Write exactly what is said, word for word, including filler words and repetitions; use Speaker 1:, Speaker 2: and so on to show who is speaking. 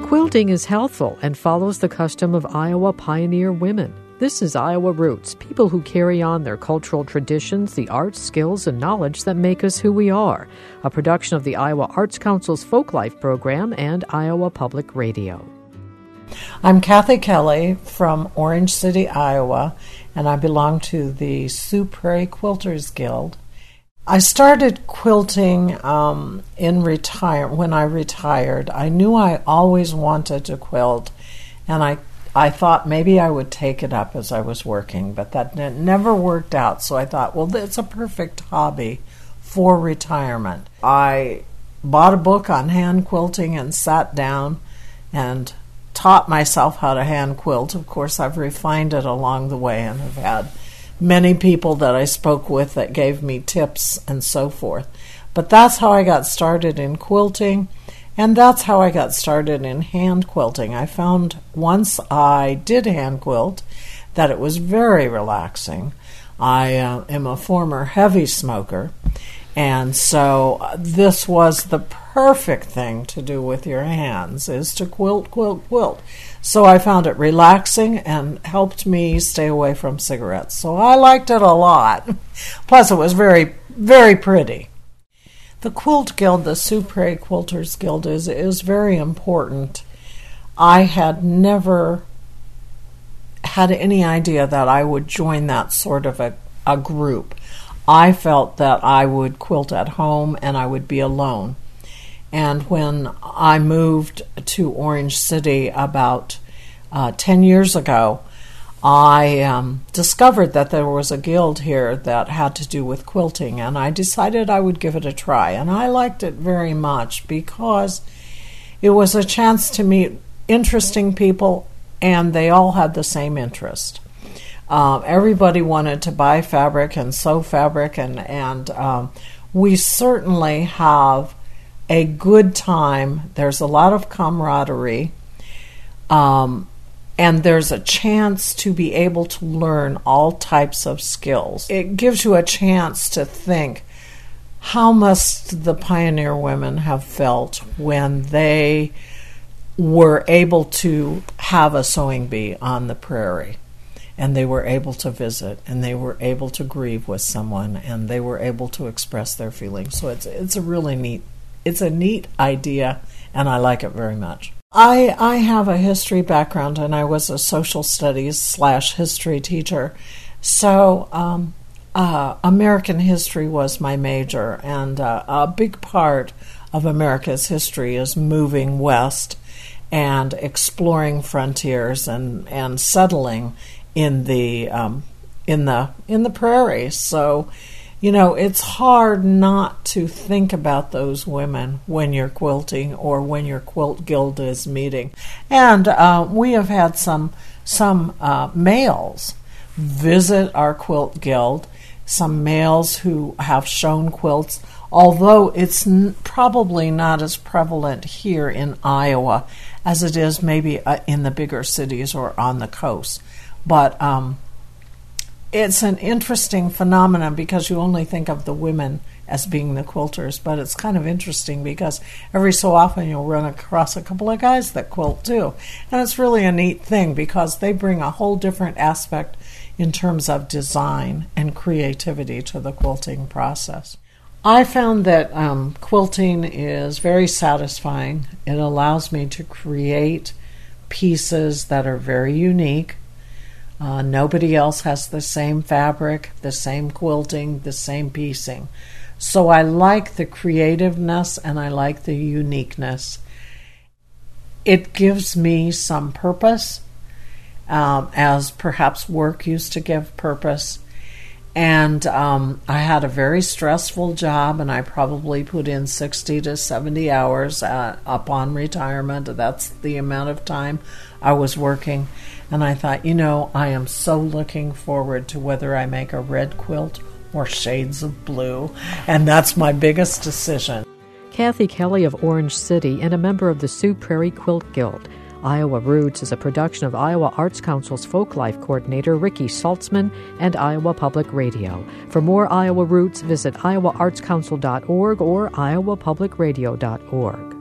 Speaker 1: Quilting is healthful and follows the custom of Iowa pioneer women. This is Iowa Roots, people who carry on their cultural traditions, the arts, skills, and knowledge that make us who we are. A production of the Iowa Arts Council's Folklife program and Iowa Public Radio.
Speaker 2: I'm Kathy Kelly from Orange City, Iowa, and I belong to the Sioux Prairie Quilters Guild. I started quilting um, in retire when I retired. I knew I always wanted to quilt, and I I thought maybe I would take it up as I was working, but that n- never worked out. So I thought, well, it's a perfect hobby for retirement. I bought a book on hand quilting and sat down and taught myself how to hand quilt. Of course, I've refined it along the way and have had many people that I spoke with that gave me tips and so forth. But that's how I got started in quilting, and that's how I got started in hand quilting. I found once I did hand quilt that it was very relaxing. I uh, am a former heavy smoker, and so this was the perfect thing to do with your hands, is to quilt, quilt, quilt. So I found it relaxing and helped me stay away from cigarettes. So I liked it a lot. Plus it was very, very pretty. The Quilt Guild, the Sioux Prairie Quilters Guild, is, is very important. I had never had any idea that I would join that sort of a, a group. I felt that I would quilt at home and I would be alone. And when I moved to Orange City about uh, ten years ago, I um, discovered that there was a guild here that had to do with quilting, and I decided I would give it a try. And I liked it very much because it was a chance to meet interesting people, and they all had the same interest. Uh, everybody wanted to buy fabric and sew fabric, and, and um, we certainly have a good time. There's a lot of camaraderie, um, and there's a chance to be able to learn all types of skills. It gives you a chance to think, how must the pioneer women have felt when they were able to have a sewing bee on the prairie, and they were able to visit, and they were able to grieve with someone, and they were able to express their feelings. So it's it's a really neat It's a neat idea, and I like it very much. I I have a history background, and I was a social studies slash history teacher. So um, uh, American history was my major, and uh, a big part of America's history is moving west and exploring frontiers and, and settling in the um, in the in the prairies. So, you know, it's hard not to think about those women when you're quilting or when your quilt guild is meeting. And uh, we have had some some uh, males visit our quilt guild, some males who have shown quilts, although it's n- probably not as prevalent here in Iowa as it is maybe uh, in the bigger cities or on the coast. But um it's an interesting phenomenon because you only think of the women as being the quilters, but it's kind of interesting because every so often you'll run across a couple of guys that quilt too. And it's really a neat thing because they bring a whole different aspect in terms of design and creativity to the quilting process. I found that um, quilting is very satisfying. It allows me to create pieces that are very unique. Uh, nobody else has the same fabric, the same quilting, the same piecing. So I like the creativeness and I like the uniqueness. It gives me some purpose, um, as perhaps work used to give purpose. And um, I had a very stressful job, and I probably put in sixty to seventy hours uh, upon retirement. That's the amount of time I was working. And I thought, you know, I am so looking forward to whether I make a red quilt or shades of blue. And that's my biggest decision.
Speaker 1: Kathy Kelly of Orange City and a member of the Sioux Prairie Quilt Guild. Iowa Roots is a production of Iowa Arts Council's Folklife Coordinator Ricky Saltzman and Iowa Public Radio. For more Iowa Roots, visit iowa arts council dot org or iowa public radio dot org.